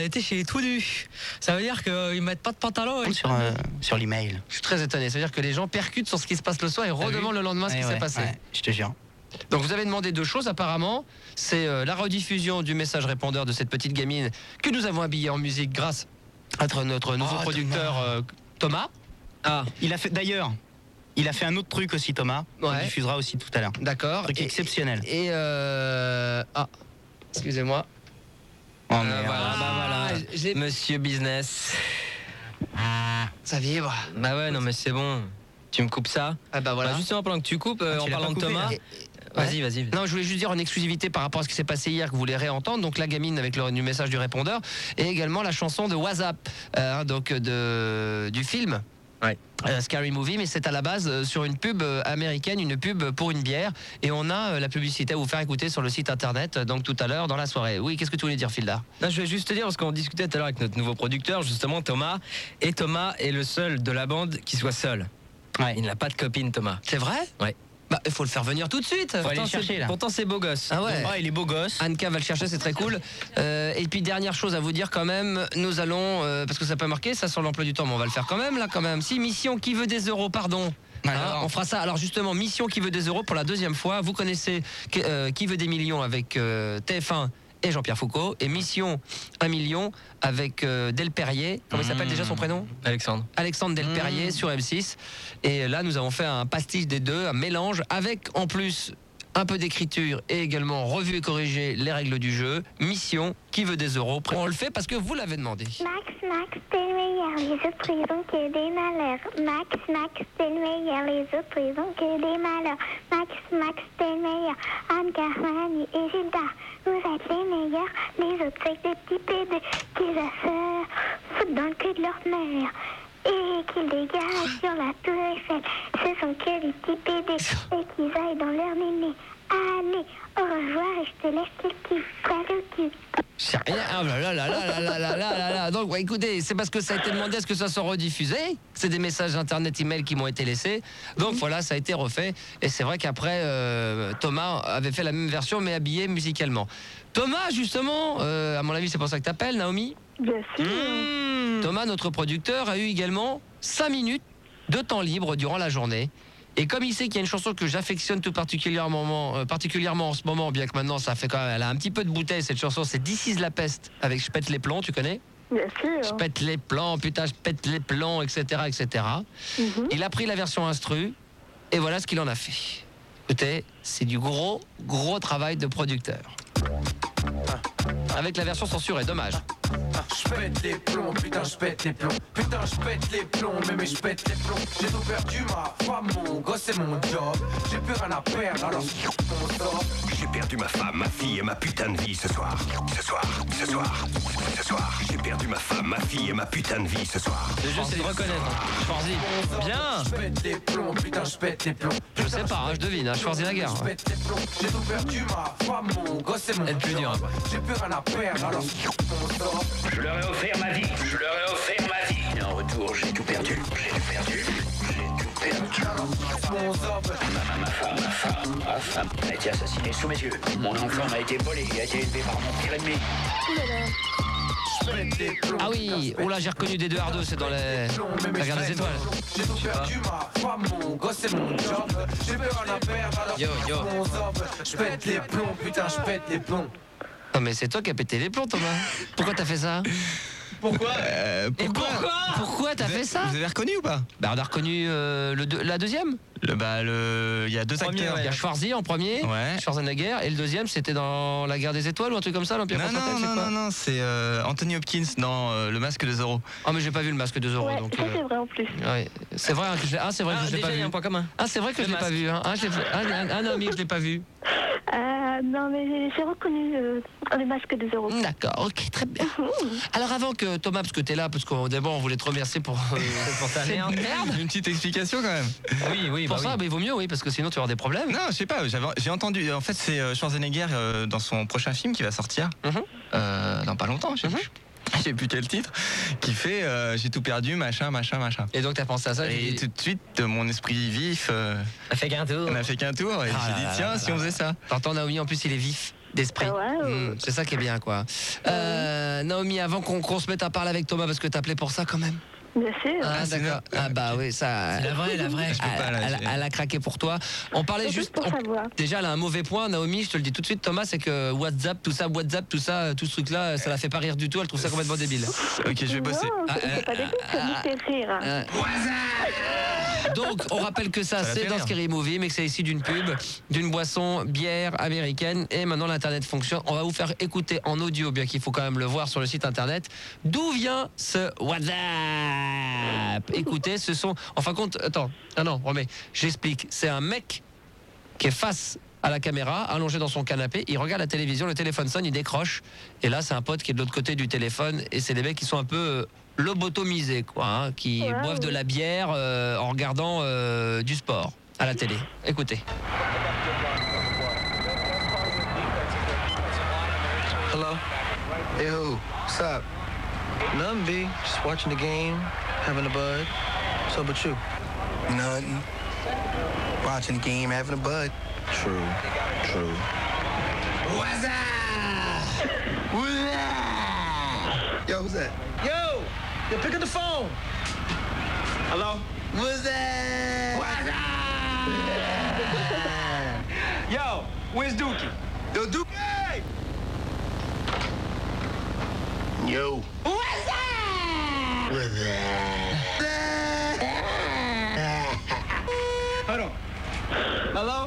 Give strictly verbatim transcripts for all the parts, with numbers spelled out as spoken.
Elle était chez Tout Nu. Ça veut dire qu'ils mettent pas de pantalon. Et... Sur, euh, sur l'email. Je suis très étonné. C'est-à-dire que les gens percutent sur ce qui se passe le soir et redemandent le lendemain ce ouais, qui ouais, s'est passé. Ouais, je te jure. Donc vous avez demandé deux choses apparemment. C'est euh, la rediffusion du message répondeur de cette petite gamine que nous avons habillée en musique grâce à notre nouveau Oh, producteur Thomas. euh, Thomas. Ah, il a fait d'ailleurs. Il a fait un autre truc aussi, Thomas. On Ouais. diffusera aussi tout à l'heure. D'accord. Truc Et- exceptionnel. Et euh... ah, excusez-moi. Oh, Ah, merde. voilà, bah voilà. Ah, j'ai- Monsieur Business. Ça vibre. Bah ouais, non mais c'est bon. Tu me coupes ça. Ah bah voilà. Bah, justement, pendant que tu coupes, euh, Ah, en tu l'as parlant pas de coupé, Thomas. là. Vas-y, vas-y. Non, je voulais juste dire en exclusivité par rapport à ce qui s'est passé hier que vous voulez réentendre. Donc la gamine avec le du message du répondeur et également la chanson de WhatsApp, euh, donc de du film. Ouais. Euh, Scary Movie, mais c'est à la base euh, sur une pub euh, américaine, une pub pour une bière, et on a euh, la publicité à vous faire écouter sur le site internet, euh, donc tout à l'heure dans la soirée. Oui, qu'est-ce que tu voulais dire, Filda? Non, je vais juste te dire, parce qu'on discutait tout à l'heure avec notre nouveau producteur, justement, Thomas. Et Thomas est le seul de la bande qui soit seul. Ouais. Il n'a pas de copine, Thomas. C'est vrai? Ouais. Bah, il faut le faire venir tout de suite. Faut aller Pourtant, le chercher, c'est- là. Pourtant, c'est beau gosse. Ah ouais. Oh, il est beau gosse. Anka va le chercher, c'est très cool. Euh, et puis dernière chose à vous dire quand même, nous allons, euh, parce que ça peut marquer ça sur l'emploi du temps, mais on va le faire quand même là quand même. Si, mission qui veut des euros, pardon. Hein, Alors. on fera ça. Alors justement, mission qui veut des euros pour la deuxième fois. Vous connaissez euh, qui veut des millions avec euh, T F un et Jean-Pierre Foucault, et mission un million avec euh, Delperrier. Comment il s'appelle déjà son prénom? Alexandre. Alexandre Delperrier Mmh. sur M six. Et là, nous avons fait un pastiche des deux, un mélange, avec en plus un peu d'écriture et également revu et corrigé les règles du jeu. Mission, qui veut des euros? On le fait parce que vous l'avez demandé. Max, Max, t'es le meilleur, les autres ils ont que des malheurs. Max, Max, t'es le meilleur, les autres ils ont que des malheurs. Max, Max, t'es le meilleur, Anne, Carmani et Gilda, vous êtes les meilleurs. Les autres c'est que des petits pédés qui se foutent dans le cul de leur mère. Et qu'ils dégagent sur la tour Eiffel. Ce sont que des petits pédés et qu'ils aillent dans leur néné. Allez, au revoir et je te laisse quelques poils au cul. C'est rien. Ah là là là là là là là là là là. Donc, ouais, écoutez, c'est parce que ça a été demandé à ce que ça soit rediffusé. C'est des messages internet, email qui m'ont été laissés. Donc voilà, ça a été refait. Et c'est vrai qu'après, euh, Thomas avait fait la même version, mais habillé musicalement. Thomas, justement, euh, à mon avis, c'est pour ça que t'appelles, Naomi. Bien sûr. Mmh. Thomas, notre producteur, a eu également cinq minutes de temps libre durant la journée. Et comme il sait qu'il y a une chanson que j'affectionne tout particulièrement, euh, particulièrement en ce moment, bien que maintenant ça fait quand même, elle a un petit peu de bouteille cette chanson, c'est This is la peste avec Je pète les plombs, tu connais? Bien Je sûr. pète les plombs, putain, je pète les plombs, et cetera, et cetera. Mhm. Il a pris la version instru et voilà ce qu'il en a fait. Écoutez, c'est du gros, gros travail de producteur. Avec la version censurée, dommage. Je pète les plombs, putain je pète les plombs. Putain je pète les plombs, mais mais je pète les plombs. J'ai tout perdu, ma femme, mon gosse et mon job. J'ai plus rien à perdre, alors mon top. J'ai perdu ma femme, ma fille et ma putain de vie ce soir. Ce soir, ce soir, ce soir. J'ai perdu ma femme, ma fille et ma putain de vie ce soir. Le jeu, c'est de reconnaître. Schwarzy. Bien. Je pète les plombs, putain je pète les plombs. Je sais pas, hein, je devine, hein, Schwarzenegger. Je pète les plombs. J'ai tout perdu, ma femme, mon gosse et mon Elle est plus dure, job. J'ai plus rien à perdre, alors mon top. Je leur ai offert ma vie, je leur ai offert ma vie. Et en retour, j'ai tout perdu, j'ai tout perdu, j'ai tout perdu. Mon top. Ma, ma femme, ma femme, ma femme a été assassinée sous mes yeux. Mon enfant m'a été volé et a été élevé par mon pire ennemi. Je pète les plombs. Ah oui, oh là j'ai reconnu des deux R deux, c'est dans les... La guerre des étoiles. J'ai tout perdu, ma femme, mon gosse et mon job. J'ai plus rien à perdre, alors Yo, yo. mon top. Je pète les plombs, putain je pète les plombs. Non mais c'est toi qui as pété les plombs, Thomas. Pourquoi t'as fait ça? Pourquoi Euh, Et pourquoi Pourquoi t'as fait ça? Vous avez reconnu ou pas? Bah on a reconnu euh, le deux- la deuxième. Le, bah, le... Il y a deux Premier, acteurs. ouais. Il y a Schwarzy en premier, Ouais. Schwarzenegger, et le deuxième c'était dans La guerre des étoiles ou un truc comme ça, l'Empire Non, contre-attaque, non, c'est non, quoi? non, non, c'est euh, Anthony Hopkins dans euh, Le Masque de Zorro. Ah mais j'ai pas vu le masque de Zorro, Ouais, donc... ça euh, c'est vrai en plus. ouais. C'est vrai hein, que je l'ai... Ah c'est vrai que Ah, je l'ai déjà, pas il y vu. a un point commun. Ah c'est vrai que Le je l'ai pas masque. vu. Hein. Ah, je l'ai... ah, ah, ah non mais je l'ai pas vu. Euh, non mais j'ai- j'ai reconnu euh, le masque de Zéro. D'accord, ok, très bien. Alors avant que Thomas, parce que t'es là, parce qu'au début on voulait te remercier pour, euh, Pour ta cette merde. merde. Une petite explication quand même. Oui, oui, Pour bah ça, oui. bah, il vaut mieux, oui, parce que sinon tu vas avoir des problèmes. Non, je sais pas, j'avais- j'ai entendu. En fait, c'est euh, Schwarzenegger euh, dans son prochain film qui va sortir Mhm. euh, dans pas longtemps, je sais Mhm. plus. Je sais plus quel titre, qui fait euh, j'ai tout perdu, machin, machin, machin. Et donc t'as pensé à ça, j'ai Et dit- tout de suite, de mon esprit vif, euh, Ça fait qu'un tour. on a fait qu'un tour et Ah j'ai là dit là tiens, là si là on là. faisait ça. T'entends Naomi, en plus il est vif. d'esprit. Ah ouais, Mmh, c'est ça qui est bien, quoi. Euh, Naomi, avant qu'on qu'on se mette à parler avec Thomas, parce que t'appelais pour ça quand même. Bien sûr. Ah, c'est d'accord. bien. Ah bah oui, ça. C'est la vraie, la vraie. Je peux pas, là, Elle, j'ai- elle a craqué pour toi. On parlait C'est juste. juste pour on- savoir. Déjà, elle a un mauvais point, Naomi. Je te le dis tout de suite, Thomas, c'est que WhatsApp, tout ça, WhatsApp, tout ça, tout ce truc-là, ça la fait pas rire du tout. Elle trouve ça complètement débile. Ok, je vais bosser. Non, Ah, c'est c'est pas des trucs, ça me fait rire. Euh, Donc, on rappelle que ça, Ça la c'est fait dans rire. Scary Movie, mais que c'est ici d'une pub, d'une boisson bière américaine. Et maintenant, l'internet fonctionne. On va vous faire écouter en audio, bien qu'il faut quand même le voir sur le site internet, d'où vient ce WhatsApp. Écoutez, ce sont. En fin de compte, attends, ah non, remets, j'explique. C'est un mec qui est face à la caméra, allongé dans son canapé, il regarde la télévision, le téléphone sonne, il décroche, et là c'est un pote qui est de l'autre côté du téléphone, et c'est des mecs qui sont un peu euh, lobotomisés, quoi, hein, qui Ouais, boivent de oui. la bière euh, en regardant euh, du sport à la télé. Écoutez. Hello? Hey, who? What's up? Nothing, B. Just watching the game, having a bud. What's up with you? Nothing. Watching the game, having a bud. True. True. What's up? What's up? Yo, who's that? Yo! Yo, pick up the phone! Hello? What's that? What's up? Yo, where's Dookie? Yo, Duke. Yo. What's that? What's that? Hold on. Hello?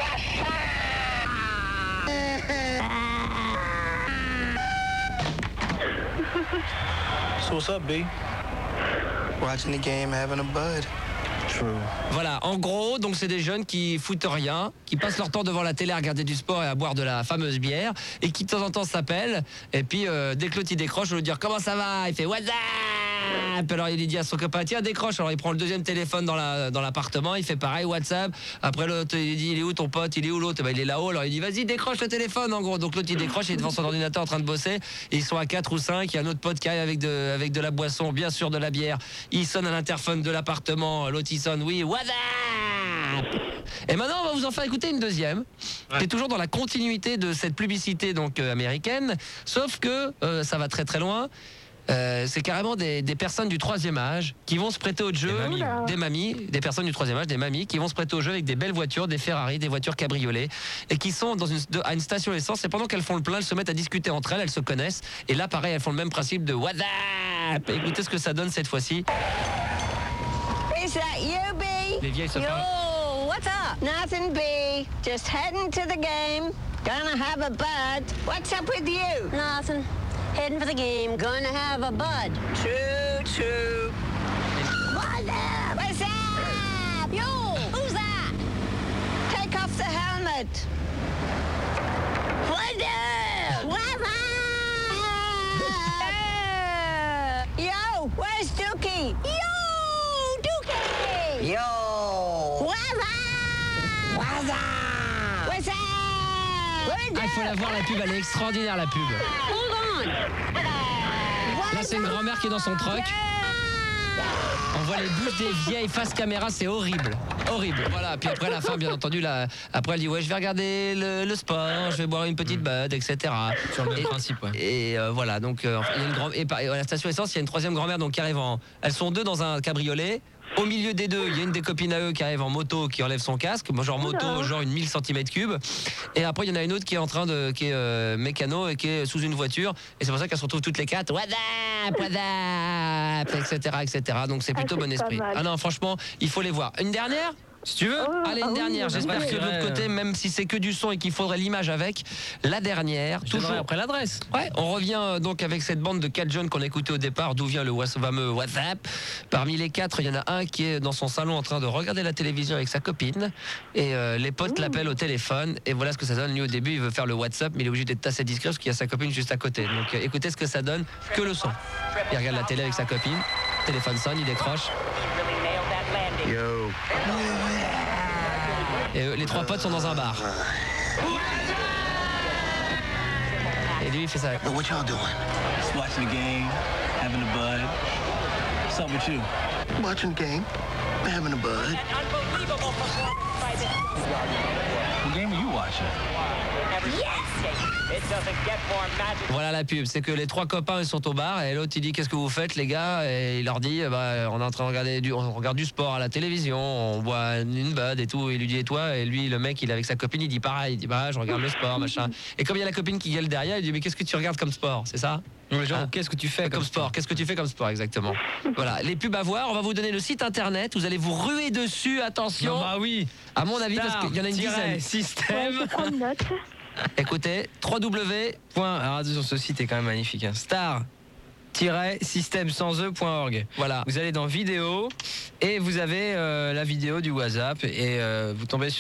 So what's up, B? Watching the game, having a bud. True. Voilà, en gros, donc c'est des jeunes qui foutent rien, qui passent leur temps devant la télé à regarder du sport et à boire de la fameuse bière, et qui de temps en temps s'appellent, et puis euh, dès que l'autre il décroche, on lui dit comment ça va, il fait what's up, alors il lui dit à son copain tiens décroche, alors il prend le deuxième téléphone dans la dans l'appartement, il fait pareil WhatsApp, après l'autre il dit il est où ton pote, il est où l'autre, ben, il est là-haut, alors il dit vas-y décroche le téléphone en gros, donc l'autre il décroche, il est devant son ordinateur en train de bosser, et ils sont à quatre ou cinq, il y a un autre pote qui arrive avec de avec de la boisson, bien sûr de la bière, il sonne à l'interphone de l'appartement, l'autre il sonne oui what's up. Et maintenant on va vous en faire écouter une deuxième, qui est toujours dans la continuité de cette publicité donc euh, américaine, sauf que euh, ça va très très loin. Euh, c'est carrément des, des personnes du troisième âge qui vont se prêter au jeu, Des mamies. des mamies, des personnes du troisième âge, des mamies qui vont se prêter au jeu avec des belles voitures, des Ferrari, des voitures cabriolets, et qui sont dans une, de- à une station essence. Et pendant qu'elles font le plein, elles se mettent à discuter entre elles, elles se connaissent. Et là, pareil, elles font le même principe de What's up. Écoutez ce que ça donne cette fois-ci. Is that you, B? Les vieilles se parlent. Yo, what's up? Nothing, B. Just heading to the game. Gonna have a bud. What's up with you? Nothing. Heading for the game. Gonna have a bud. True, true. What's up? What's up? Yo, who's that? Take off the helmet. What's up? What's up? Yo, where's Dookie? Yo, Dookie! Yo! What's up? What's up? What's up? Ah, il faut la voir, la pub, elle est extraordinaire, la pub. Hold on! Là, c'est une grand-mère qui est dans son truck. On voit les bouches des vieilles face caméra, c'est horrible. Horrible. Voilà. Puis après, la fin, bien entendu, là, après, elle dit ouais, je vais regarder le, le sport, je vais boire une petite bud, et cetera. Sur le même Et- principe, ouais. Et euh, voilà, donc euh, il y a une grand... et, par- et à la station essence, il y a une troisième grand-mère donc qui arrive en. Elles sont deux dans un cabriolet. Au milieu des deux, il y a une des copines à eux qui arrive en moto, qui enlève son casque, moi, genre moto, genre une mille centimètres cubes. Et après, il y en a une autre qui est en train de, qui est euh, mécano et qui est sous une voiture. Et c'est pour ça qu'elles se retrouvent toutes les quatre. What's up, what's up, et cetera, et cetera. Donc c'est Ah, plutôt c'est bon pas esprit. mal. Ah non, franchement, il faut les voir. Une dernière? Si tu veux. Oh, Allez, ah une oui, dernière. oui, J'espère oui. que de l'autre Ouais. côté, même si c'est que du son et qu'il faudrait l'image avec, la dernière, Je toujours donnerai après l'adresse. Ouais, on revient euh, donc avec cette bande de quatre jeunes qu'on a écouté au départ, d'où vient le was- fameux WhatsApp. Parmi les quatre, il y en a un qui est dans son salon en train de regarder la télévision avec sa copine, et euh, les potes l'appellent au téléphone, et voilà ce que ça donne. Lui, au début, il veut faire le WhatsApp, mais il est obligé d'être assez discret parce qu'il y a sa copine juste à côté. Donc euh, écoutez ce que ça donne, que le son. Il regarde la télé avec sa copine, téléphone sonne, il décroche, Yo. et euh, les trois potes sont dans un bar. Et lui, il fait ça. Yo, what y'all doing? Just watching the game, having a bud. What's up with you? Watching the game, having a bud. What game are you watching? Voilà la pub, c'est que les trois copains ils sont au bar et l'autre il dit qu'est-ce que vous faites les gars, et il leur dit bah, on est en train de regarder du, on regarde du sport à la télévision, on boit une bud et tout, et il lui dit et toi, et lui le mec il est avec sa copine, il dit pareil, il dit bah je regarde le sport machin, et comme il y a la copine qui gueule derrière, il dit mais qu'est-ce que tu regardes comme sport, c'est ça? Genre, Hein? qu'est-ce que tu fais Comme, comme sport, qu'est-ce que tu fais comme sport exactement? Voilà, les pubs à voir, on va vous donner le site internet, vous allez vous ruer dessus, attention. Non, bah oui. À mon avis, parce qu'il y en a une dizaine. Système. Je prends note. Écoutez, w. Point. Alors attention, ce site est quand même magnifique. Hein. Star. système sans e point org. Voilà. Vous allez dans vidéo et vous avez euh, la vidéo du WhatsApp et euh, vous tombez sur